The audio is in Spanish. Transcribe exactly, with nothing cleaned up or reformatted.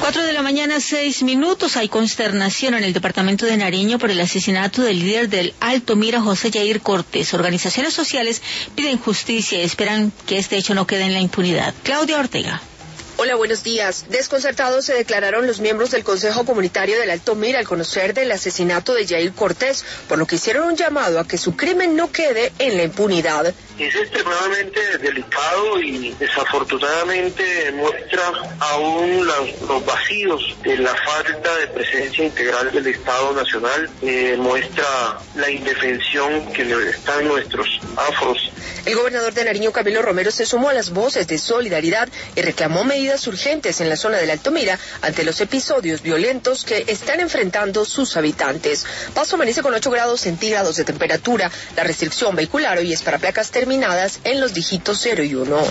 Cuatro de la mañana, seis minutos. Hay consternación en el departamento de Nariño por el asesinato del líder del Altomira, José Yair Cortés. Organizaciones sociales piden justicia y esperan que este hecho no quede en la impunidad. Claudia Ortega. Hola, buenos días. Desconcertados se declararon los miembros del Consejo Comunitario del Altomira al conocer del asesinato de Yair Cortés, por lo que hicieron un llamado a que su crimen no quede en la impunidad. Es extremadamente delicado y desafortunadamente muestra aún los, los vacíos de la falta de presencia integral del Estado Nacional, eh, muestra la indefensión que están nuestros afros. El gobernador de Nariño, Camilo Romero, se sumó a las voces de solidaridad y reclamó medidas urgentes en la zona del Altomira ante los episodios violentos que están enfrentando sus habitantes. Pasto amanece con ocho grados centígrados de temperatura. La restricción vehicular hoy es para placas terminadas en los dígitos cero y uno.